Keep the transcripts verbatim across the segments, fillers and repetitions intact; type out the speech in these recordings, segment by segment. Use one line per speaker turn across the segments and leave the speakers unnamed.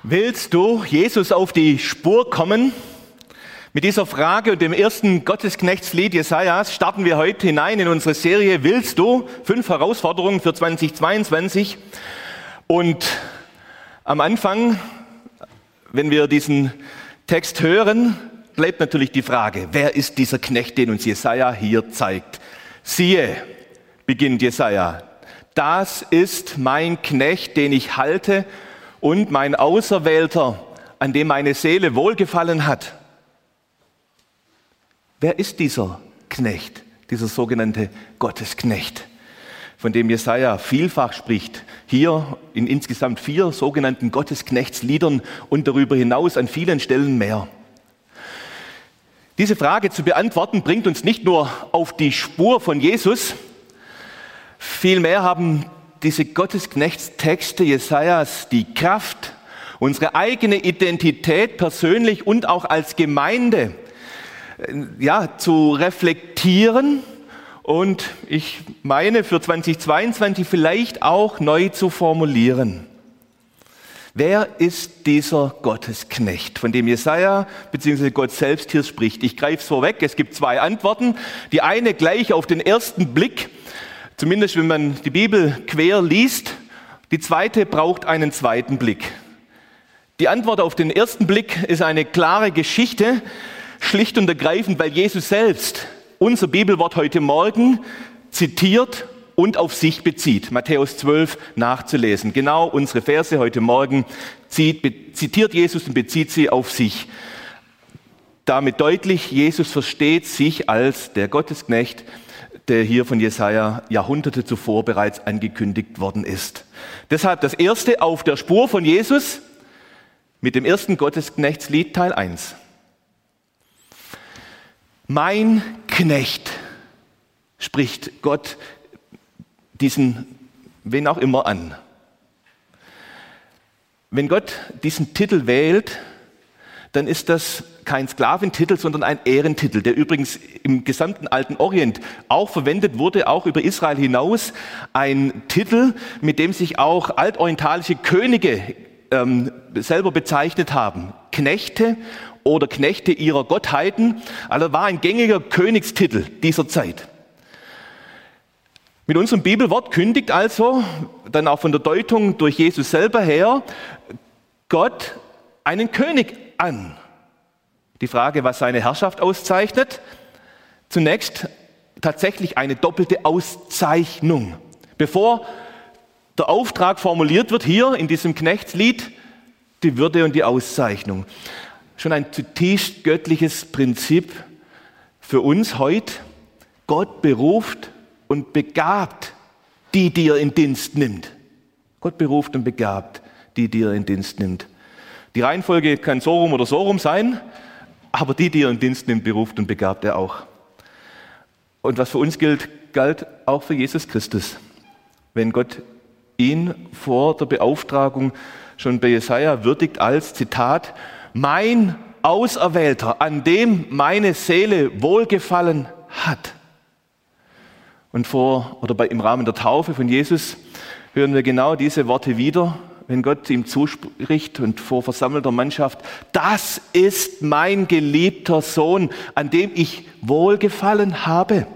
Willst du Jesus auf die Spur kommen? Mit dieser Frage und dem ersten Gottesknechtslied Jesajas starten wir heute hinein in unsere Serie Willst du? Fünf Herausforderungen für zweitausendzweiundzwanzig. Und am Anfang, wenn wir diesen Text hören, bleibt natürlich die Frage, wer ist dieser Knecht, den uns Jesaja hier zeigt? Siehe, beginnt Jesaja, das ist mein Knecht, den ich halte, und mein Auserwählter, an dem meine Seele wohlgefallen hat. Wer ist dieser Knecht, dieser sogenannte Gottesknecht, von dem Jesaja vielfach spricht? Hier in insgesamt vier sogenannten Gottesknechtsliedern und darüber hinaus an vielen Stellen mehr. Diese Frage zu beantworten bringt uns nicht nur auf die Spur von Jesus, vielmehr haben diese Gottesknechtstexte Jesajas die Kraft, unsere eigene Identität persönlich und auch als Gemeinde ja, zu reflektieren und ich meine für zweitausendzweiundzwanzig vielleicht auch neu zu formulieren. Wer ist dieser Gottesknecht, von dem Jesaja bzw. Gott selbst hier spricht? Ich greife es vorweg, es gibt zwei Antworten. Die eine gleich auf den ersten Blick, zumindest wenn man die Bibel quer liest. Die zweite braucht einen zweiten Blick. Die Antwort auf den ersten Blick ist eine klare Geschichte, schlicht und ergreifend, weil Jesus selbst unser Bibelwort heute Morgen zitiert und auf sich bezieht. Matthäus zwölf nachzulesen. Genau unsere Verse heute Morgen zitiert Jesus und bezieht sie auf sich. Damit deutlich, Jesus versteht sich als der Gottesknecht, der hier von Jesaja Jahrhunderte zuvor bereits angekündigt worden ist. Deshalb das erste auf der Spur von Jesus mit dem ersten Gottesknechtslied Teil eins. Mein Knecht, spricht Gott diesen, wen auch immer an. Wenn Gott diesen Titel wählt, dann ist das kein Sklaventitel, sondern ein Ehrentitel, der übrigens im gesamten Alten Orient auch verwendet wurde, auch über Israel hinaus. Ein Titel, mit dem sich auch altorientalische Könige ähm, selber bezeichnet haben. Knechte oder Knechte ihrer Gottheiten. Also war ein gängiger Königstitel dieser Zeit. Mit unserem Bibelwort kündigt also, dann auch von der Deutung durch Jesus selber her, Gott einen König an. Die Frage, was seine Herrschaft auszeichnet, zunächst tatsächlich eine doppelte Auszeichnung. Bevor der Auftrag formuliert wird, hier in diesem Knechtslied, die Würde und die Auszeichnung. Schon ein zutiefst göttliches Prinzip für uns heute. Gott beruft und begabt die, die er in Dienst nimmt. Gott beruft und begabt die, die er in Dienst nimmt. Die Reihenfolge kann so rum oder so rum sein, aber die, die er in Dienst nimmt, beruft und begabt er auch. Und was für uns gilt, galt auch für Jesus Christus. Wenn Gott ihn vor der Beauftragung schon bei Jesaja würdigt als, Zitat, mein Auserwählter, an dem meine Seele wohlgefallen hat. Und vor, oder bei, im Rahmen der Taufe von Jesus hören wir genau diese Worte wieder, wenn Gott ihm zuspricht und vor versammelter Mannschaft, das ist mein geliebter Sohn, an dem ich wohlgefallen habe.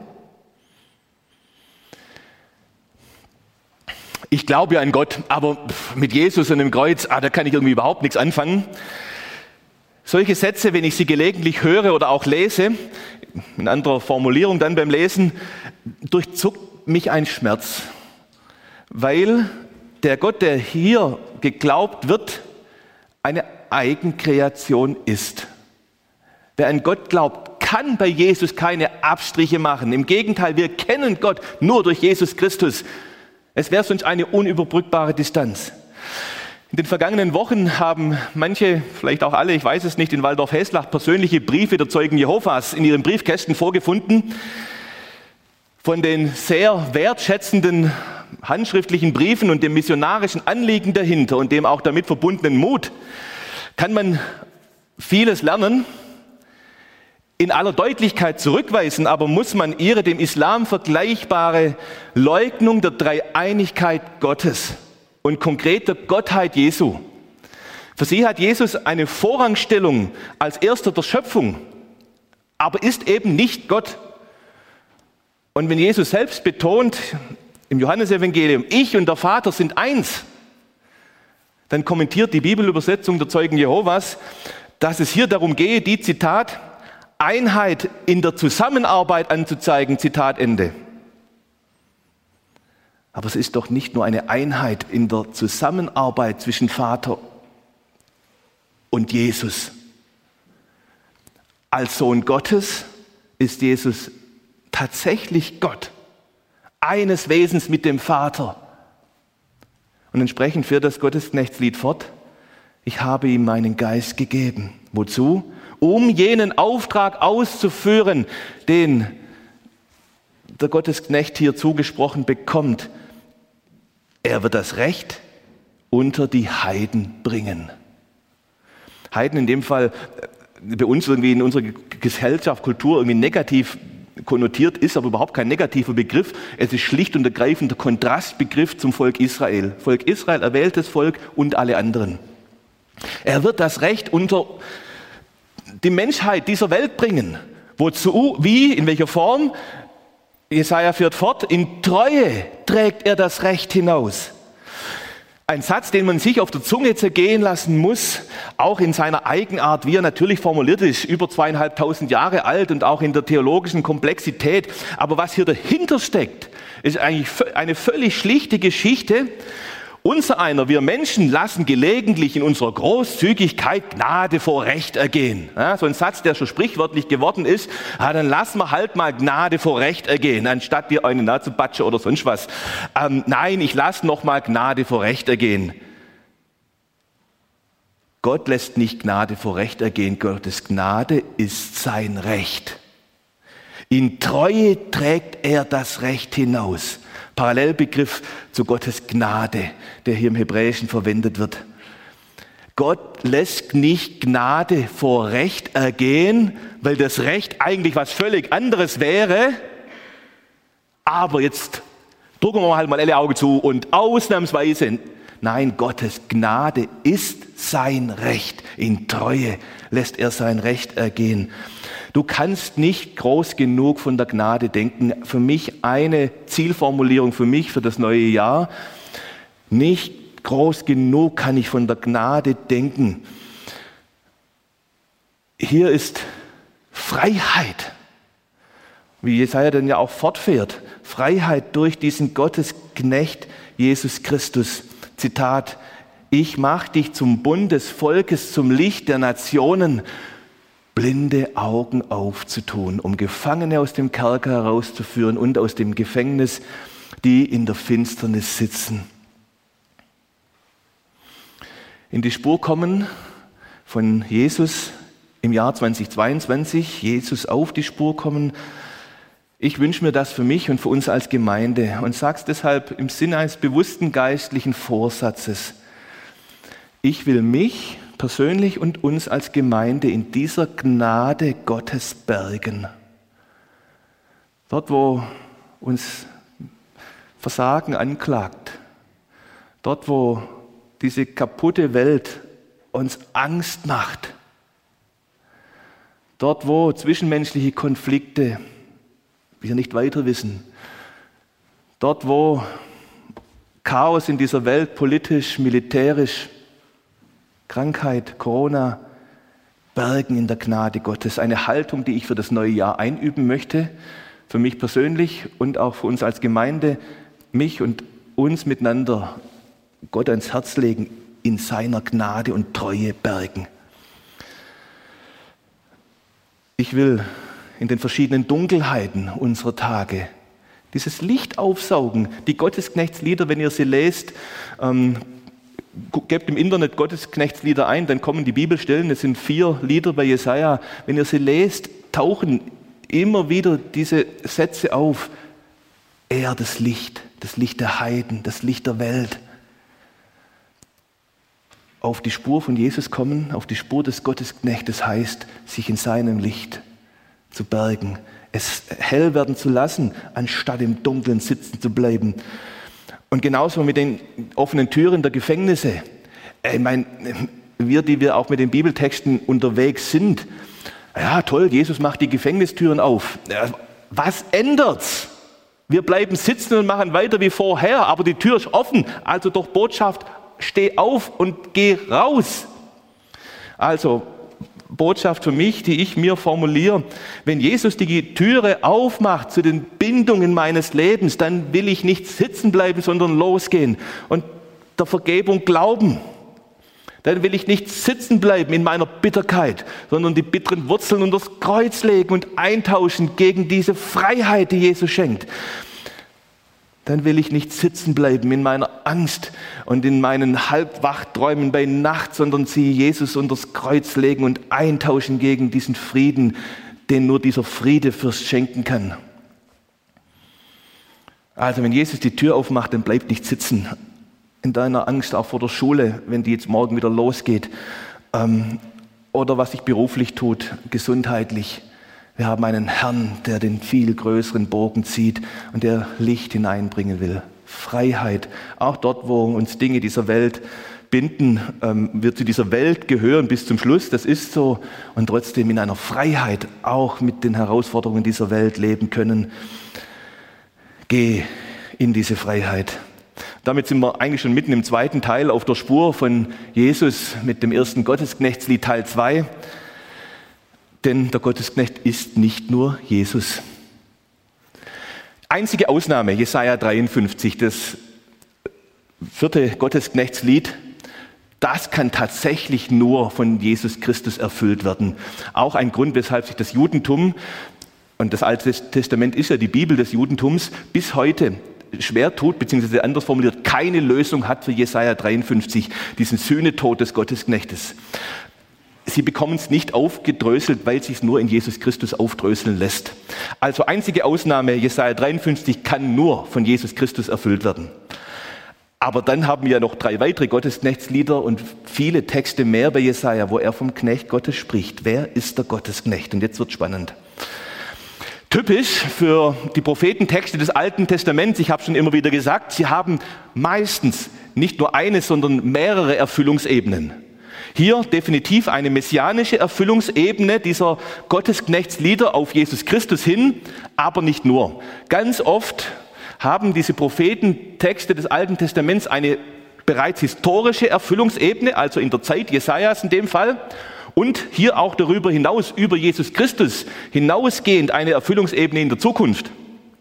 Ich glaube ja an Gott, aber mit Jesus und dem Kreuz, ah, da kann ich irgendwie überhaupt nichts anfangen. Solche Sätze, wenn ich sie gelegentlich höre oder auch lese, in anderer Formulierung dann beim Lesen, durchzuckt mich ein Schmerz, weil der Gott, der hier geglaubt wird, eine Eigenkreation ist. Wer an Gott glaubt, kann bei Jesus keine Abstriche machen. Im Gegenteil, wir kennen Gott nur durch Jesus Christus. Es wäre sonst eine unüberbrückbare Distanz. In den vergangenen Wochen haben manche, vielleicht auch alle, ich weiß es nicht, in Waldorf-Heslach persönliche Briefe der Zeugen Jehovas in ihren Briefkästen vorgefunden. Von den sehr wertschätzenden handschriftlichen Briefen und dem missionarischen Anliegen dahinter und dem auch damit verbundenen Mut kann man vieles lernen, in aller Deutlichkeit zurückweisen, aber muss man ihre dem Islam vergleichbare Leugnung der Dreieinigkeit Gottes und konkret der Gottheit Jesu Für sie hat Jesus eine Vorrangstellung als Erster der Schöpfung, aber ist eben nicht Gott. Und wenn Jesus selbst betont im Johannesevangelium, ich und der Vater sind eins, dann kommentiert die Bibelübersetzung der Zeugen Jehovas, dass es hier darum gehe, die, Zitat, Einheit in der Zusammenarbeit anzuzeigen, Zitat Ende. Aber es ist doch nicht nur eine Einheit in der Zusammenarbeit zwischen Vater und Jesus. Als Sohn Gottes ist Jesus tatsächlich Gott, eines Wesens mit dem Vater. Und entsprechend führt das Gottesknechtslied fort, ich habe ihm meinen Geist gegeben. Wozu? Um jenen Auftrag auszuführen, den der Gottesknecht hier zugesprochen bekommt. Er wird das Recht unter die Heiden bringen. Heiden in dem Fall bei uns irgendwie in unserer Gesellschaft, Kultur irgendwie negativ konnotiert, ist aber überhaupt kein negativer Begriff. Es ist schlicht und ergreifend der Kontrastbegriff zum Volk Israel. Volk Israel, erwähltes Volk und alle anderen. Er wird das Recht unter die Menschheit dieser Welt bringen. Wozu, wie, in welcher Form? Jesaja führt fort, in Treue trägt er das Recht hinaus. Ein Satz, den man sich auf der Zunge zergehen lassen muss, auch in seiner Eigenart, wie er natürlich formuliert ist, über zweieinhalbtausend Jahre alt und auch in der theologischen Komplexität. Aber was hier dahinter steckt, ist eigentlich eine völlig schlichte Geschichte. Unser einer, wir Menschen lassen gelegentlich in unserer Großzügigkeit Gnade vor Recht ergehen. Ja, so ein Satz, der schon sprichwörtlich geworden ist, ja, dann lassen wir halt mal Gnade vor Recht ergehen, anstatt dir eine Nazi-Batsche oder sonst was. Ähm, nein, ich lasse noch mal Gnade vor Recht ergehen. Gott lässt nicht Gnade vor Recht ergehen, Gottes Gnade ist sein Recht. In Treue trägt er das Recht hinaus. Parallelbegriff zu Gottes Gnade, der hier im Hebräischen verwendet wird. Gott lässt nicht Gnade vor Recht ergehen, weil das Recht eigentlich was völlig anderes wäre. Aber jetzt drücken wir halt mal alle Augen zu und ausnahmsweise, nein, Gottes Gnade ist sein Recht. In Treue lässt er sein Recht ergehen. Du kannst nicht groß genug von der Gnade denken. Für mich eine Zielformulierung für mich für das neue Jahr. Nicht groß genug kann ich von der Gnade denken. Hier ist Freiheit, wie Jesaja dann ja auch fortfährt. Freiheit durch diesen Gottesknecht Jesus Christus. Zitat, ich mach dich zum Bund des Volkes, zum Licht der Nationen, blinde Augen aufzutun, um Gefangene aus dem Kerker herauszuführen und aus dem Gefängnis, die in der Finsternis sitzen. In die Spur kommen von Jesus im Jahr zweitausendzweiundzwanzig, Jesus auf die Spur kommen. Ich wünsche mir das für mich und für uns als Gemeinde und sage es deshalb im Sinne eines bewussten geistlichen Vorsatzes. Ich will mich persönlich und uns als Gemeinde in dieser Gnade Gottes bergen. Dort, wo uns Versagen anklagt, dort, wo diese kaputte Welt uns Angst macht, dort, wo zwischenmenschliche Konflikte wir nicht weiter wissen, dort, wo Chaos in dieser Welt politisch, militärisch, Krankheit, Corona, bergen in der Gnade Gottes. Eine Haltung, die ich für das neue Jahr einüben möchte, für mich persönlich und auch für uns als Gemeinde, mich und uns miteinander Gott ans Herz legen, in seiner Gnade und Treue bergen. Ich will in den verschiedenen Dunkelheiten unserer Tage dieses Licht aufsaugen. Die Gottesknechtslieder, wenn ihr sie lest, ähm, gebt im Internet Gottesknechtslieder ein, dann kommen die Bibelstellen, es sind vier Lieder bei Jesaja. Wenn ihr sie lest, tauchen immer wieder diese Sätze auf. Er, das Licht, das Licht der Heiden, das Licht der Welt. Auf die Spur von Jesus kommen, auf die Spur des Gottesknechtes heißt, sich in seinem Licht zu bergen, es hell werden zu lassen, anstatt im Dunkeln sitzen zu bleiben. Und genauso mit den offenen Türen der Gefängnisse. Ich meine, wir, die wir auch mit den Bibeltexten unterwegs sind, ja toll, Jesus macht die Gefängnistüren auf. Ja, was ändert's? Wir bleiben sitzen und machen weiter wie vorher, aber die Tür ist offen. Also doch Botschaft, steh auf und geh raus. Also Botschaft für mich, die ich mir formuliere: Wenn Jesus die Türe aufmacht zu den Bindungen meines Lebens, dann will ich nicht sitzen bleiben, sondern losgehen und der Vergebung glauben. Dann will ich nicht sitzen bleiben in meiner Bitterkeit, sondern die bitteren Wurzeln unter das Kreuz legen und eintauschen gegen diese Freiheit, die Jesus schenkt. Dann will ich nicht sitzen bleiben in meiner Angst und in meinen Halbwachträumen bei Nacht, sondern sie Jesus unter das Kreuz legen und eintauschen gegen diesen Frieden, den nur dieser Friedefürst schenken kann. Also wenn Jesus die Tür aufmacht, dann bleib nicht sitzen in deiner Angst, auch vor der Schule, wenn die jetzt morgen wieder losgeht, ähm, oder was sich beruflich tut, gesundheitlich. Wir haben einen Herrn, der den viel größeren Bogen zieht und der Licht hineinbringen will. Freiheit, auch dort, wo uns Dinge dieser Welt binden, ähm, wir zu dieser Welt gehören bis zum Schluss, das ist so, und trotzdem in einer Freiheit auch mit den Herausforderungen dieser Welt leben können. Geh in diese Freiheit. Damit sind wir eigentlich schon mitten im zweiten Teil auf der Spur von Jesus mit dem ersten Gottesknechtslied Teil zwei. Denn der Gottesknecht ist nicht nur Jesus. Einzige Ausnahme, Jesaja dreiundfünfzig, das vierte Gottesknechtslied, das kann tatsächlich nur von Jesus Christus erfüllt werden. Auch ein Grund, weshalb sich das Judentum, und das Alte Testament ist ja die Bibel des Judentums, bis heute schwer tut, beziehungsweise anders formuliert, keine Lösung hat für Jesaja dreiundfünfzig, diesen Sühnetod des Gottesknechtes. Sie bekommen es nicht aufgedröselt, weil es sich nur in Jesus Christus aufdröseln lässt. Also einzige Ausnahme, Jesaja dreiundfünfzig kann nur von Jesus Christus erfüllt werden. Aber dann haben wir ja noch drei weitere Gottesknechtslieder und viele Texte mehr bei Jesaja, wo er vom Knecht Gottes spricht. Wer ist der Gottesknecht? Und jetzt wird spannend. Typisch für die Prophetentexte des Alten Testaments, ich habe schon immer wieder gesagt, sie haben meistens nicht nur eine, sondern mehrere Erfüllungsebenen. Hier definitiv eine messianische Erfüllungsebene dieser Gottesknechtslieder auf Jesus Christus hin, aber nicht nur. Ganz oft haben diese Prophetentexte des Alten Testaments eine bereits historische Erfüllungsebene, also in der Zeit Jesajas in dem Fall, und hier auch darüber hinaus, über Jesus Christus hinausgehend eine Erfüllungsebene in der Zukunft.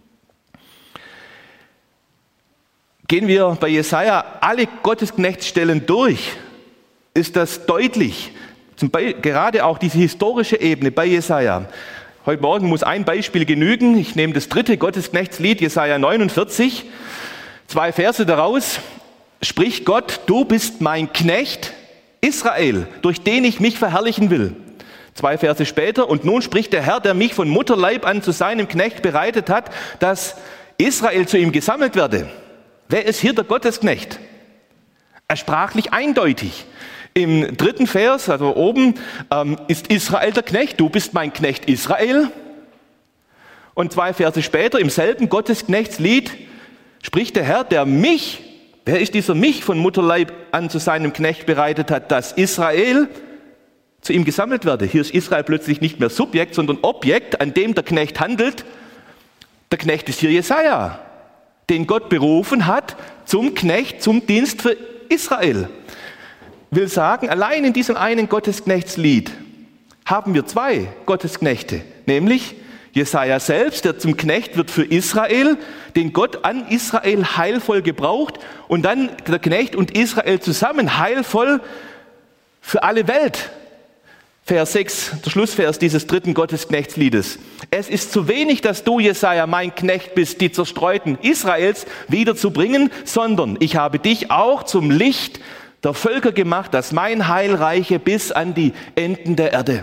Gehen wir bei Jesaja alle Gottesknechtsstellen durch, ist das deutlich. Zum Beispiel, gerade auch diese historische Ebene bei Jesaja. Heute Morgen muss ein Beispiel genügen. Ich nehme das dritte Gottesknechtslied, Jesaja neunundvierzig. Zwei Verse daraus spricht Gott: Du bist mein Knecht Israel, durch den ich mich verherrlichen will. Zwei Verse später: Und nun spricht der Herr, der mich von Mutterleib an zu seinem Knecht bereitet hat, dass Israel zu ihm gesammelt werde. Wer ist hier der Gottesknecht? Er sprachlich eindeutig. Im dritten Vers, also oben, ähm, ist Israel der Knecht. Du bist mein Knecht Israel. Und zwei Verse später, im selben Gottesknechtslied, spricht der Herr, der mich, wer ist dieser mich von Mutterleib an zu seinem Knecht bereitet hat, dass Israel zu ihm gesammelt werde. Hier ist Israel plötzlich nicht mehr Subjekt, sondern Objekt, an dem der Knecht handelt. Der Knecht ist hier Jesaja, den Gott berufen hat zum Knecht, zum Dienst für Israel. Will sagen, allein in diesem einen Gottesknechtslied haben wir zwei Gottesknechte, nämlich Jesaja selbst, der zum Knecht wird für Israel, den Gott an Israel heilvoll gebraucht, und dann der Knecht und Israel zusammen heilvoll für alle Welt. Vers sechs, der Schlussvers dieses dritten Gottesknechtsliedes. Es ist zu wenig, dass du, Jesaja, mein Knecht bist, die Zerstreuten Israels wiederzubringen, sondern ich habe dich auch zum Licht der Völker gemacht, dass mein Heil reiche bis an die Enden der Erde.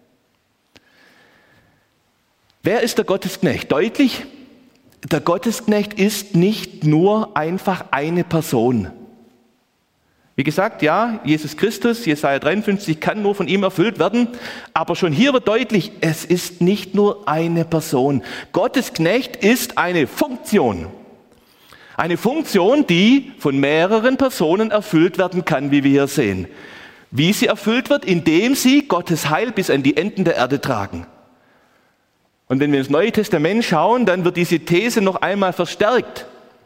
Wer ist der Gottesknecht? Deutlich, der Gottesknecht ist nicht nur einfach eine Person. Wie gesagt, ja, Jesus Christus, Jesaja dreiundfünfzig, kann nur von ihm erfüllt werden, aber schon hier wird deutlich, es ist nicht nur eine Person. Gottesknecht ist eine Funktion. Eine Funktion, die von mehreren Personen erfüllt werden kann, wie wir hier sehen. Wie sie erfüllt wird? Indem sie Gottes Heil bis an die Enden der Erde tragen. Und wenn wir ins Neue Testament schauen, dann wird diese These noch einmal verstärkt.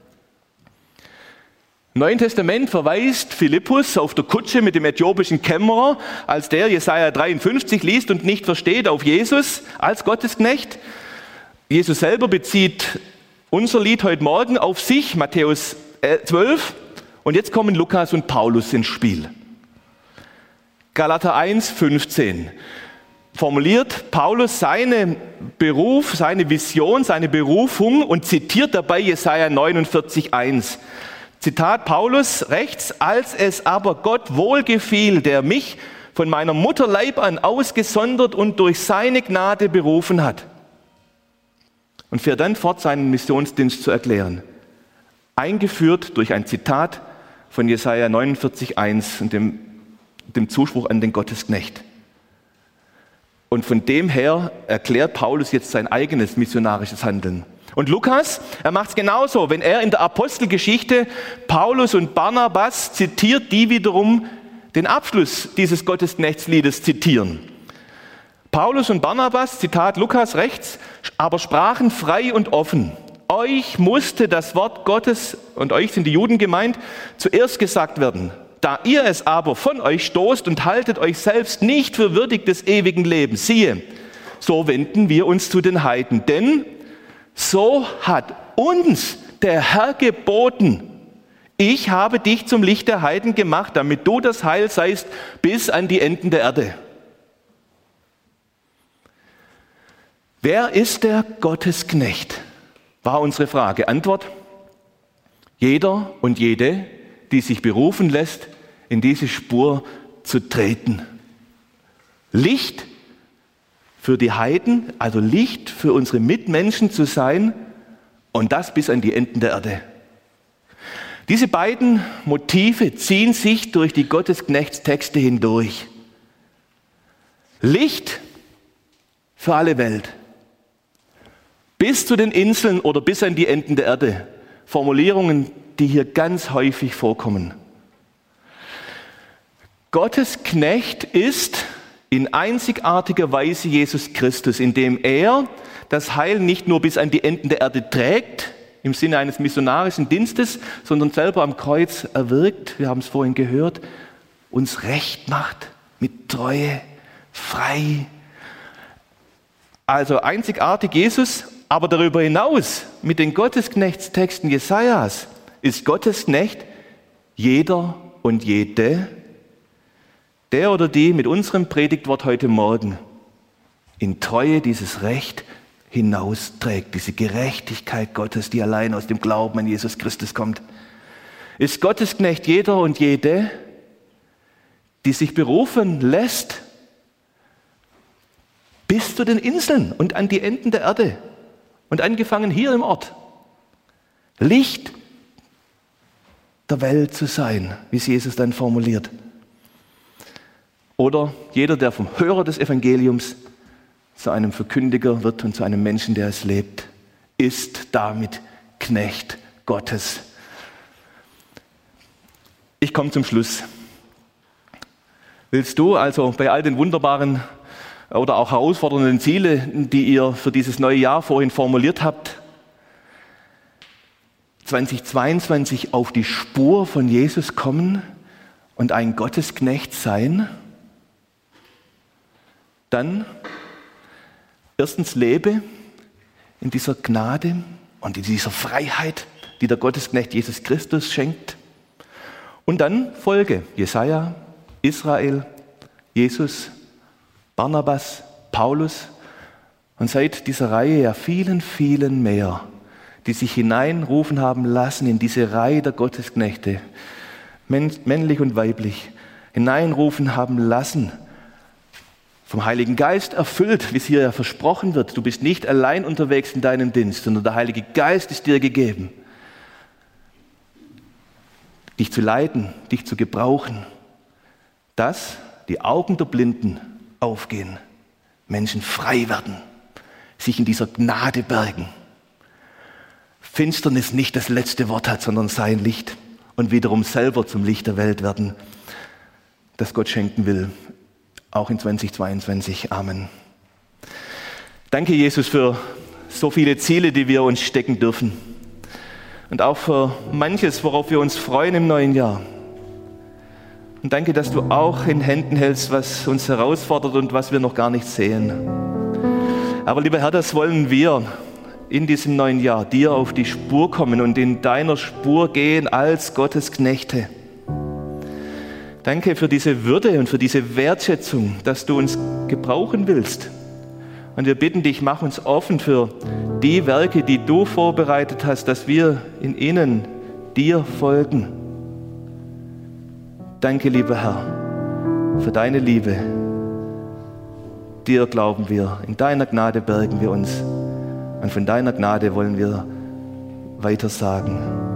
Im Neuen Testament verweist Philippus auf der Kutsche mit dem äthiopischen Kämmerer, als der Jesaja dreiundfünfzig liest und nicht versteht, auf Jesus als Gottesknecht. Jesus selber bezieht unser Lied heute Morgen auf sich, Matthäus zwölf. Und jetzt kommen Lukas und Paulus ins Spiel. Galater eins, fünfzehn. Formuliert Paulus seinen Beruf, seine Vision, seine Berufung und zitiert dabei Jesaja neunundvierzig, eins. Zitat Paulus rechts: Als es aber Gott wohlgefiel, der mich von meiner Mutter Leib an ausgesondert und durch seine Gnade berufen hat. Und fährt dann fort, seinen Missionsdienst zu erklären. Eingeführt durch ein Zitat von Jesaja neunundvierzig, eins und dem, dem Zuspruch an den Gottesknecht. Und von dem her erklärt Paulus jetzt sein eigenes missionarisches Handeln. Und Lukas, er macht es genauso, wenn er in der Apostelgeschichte Paulus und Barnabas zitiert, die wiederum den Abschluss dieses Gottesknechtsliedes zitieren. Paulus und Barnabas, Zitat Lukas rechts, aber sprachen frei und offen: Euch musste das Wort Gottes, und euch sind die Juden gemeint, zuerst gesagt werden. Da ihr es aber von euch stoßt und haltet euch selbst nicht für würdig des ewigen Lebens, siehe, so wenden wir uns zu den Heiden, denn so hat uns der Herr geboten: Ich habe dich zum Licht der Heiden gemacht, damit du das Heil seist bis an die Enden der Erde. Wer ist der Gottesknecht? War unsere Frage. Antwort: Jeder und jede, die sich berufen lässt, in diese Spur zu treten. Licht für die Heiden, also Licht für unsere Mitmenschen zu sein, und das bis an die Enden der Erde. Diese beiden Motive ziehen sich durch die Gottesknechtstexte hindurch. Licht für alle Welt. Bis zu den Inseln oder bis an die Enden der Erde. Formulierungen, die hier ganz häufig vorkommen. Gottes Knecht ist in einzigartiger Weise Jesus Christus, indem er das Heil nicht nur bis an die Enden der Erde trägt, im Sinne eines missionarischen Dienstes, sondern selber am Kreuz erwirkt, wir haben es vorhin gehört, uns recht macht, mit Treue, frei. Also einzigartig Jesus, aber darüber hinaus, mit den Gottesknechtstexten Jesajas, ist Gottes Knecht jeder und jede, der oder die mit unserem Predigtwort heute Morgen in Treue dieses Recht hinausträgt, diese Gerechtigkeit Gottes, die allein aus dem Glauben an Jesus Christus kommt. Ist Gottes Knecht jeder und jede, die sich berufen lässt bis zu den Inseln und an die Enden der Erde und angefangen hier im Ort, Licht der Welt zu sein, wie es Jesus dann formuliert. Oder jeder, der vom Hörer des Evangeliums zu einem Verkündiger wird und zu einem Menschen, der es lebt, ist damit Knecht Gottes. Ich komme zum Schluss. Willst du also bei all den wunderbaren oder auch herausfordernden Zielen, die ihr für dieses neue Jahr vorhin formuliert habt, zweitausendzweiundzwanzig auf die Spur von Jesus kommen und ein Gottesknecht sein? Dann erstens lebe in dieser Gnade und in dieser Freiheit, die der Gottesknecht Jesus Christus schenkt. Und dann folge Jesaja, Israel, Jesus, Barnabas, Paulus und seit dieser Reihe ja vielen, vielen mehr, die sich hineinrufen haben lassen in diese Reihe der Gottesknechte, männlich und weiblich, hineinrufen haben lassen, vom Heiligen Geist erfüllt, wie es hier ja versprochen wird. Du bist nicht allein unterwegs in deinem Dienst, sondern der Heilige Geist ist dir gegeben, dich zu leiten, dich zu gebrauchen, dass die Augen der Blinden aufgehen, Menschen frei werden, sich in dieser Gnade bergen. Finsternis nicht das letzte Wort hat, sondern sein Licht und wiederum selber zum Licht der Welt werden. das Gott schenken will, auch in zweitausendzweiundzwanzig. Amen. Danke, Jesus, für so viele Ziele, die wir uns stecken dürfen. Und auch für manches, worauf wir uns freuen im neuen Jahr. Und danke, dass du auch in Händen hältst, was uns herausfordert und was wir noch gar nicht sehen. Aber lieber Herr, das wollen wir in diesem neuen Jahr, dir auf die Spur kommen und in deiner Spur gehen als Gottes Knechte. Danke für diese Würde und für diese Wertschätzung, dass du uns gebrauchen willst. Und wir bitten dich, mach uns offen für die Werke, die du vorbereitet hast, dass wir in ihnen dir folgen. Danke, lieber Herr, für deine Liebe. Dir glauben wir, in deiner Gnade bergen wir uns und von deiner Gnade wollen wir weiter sagen.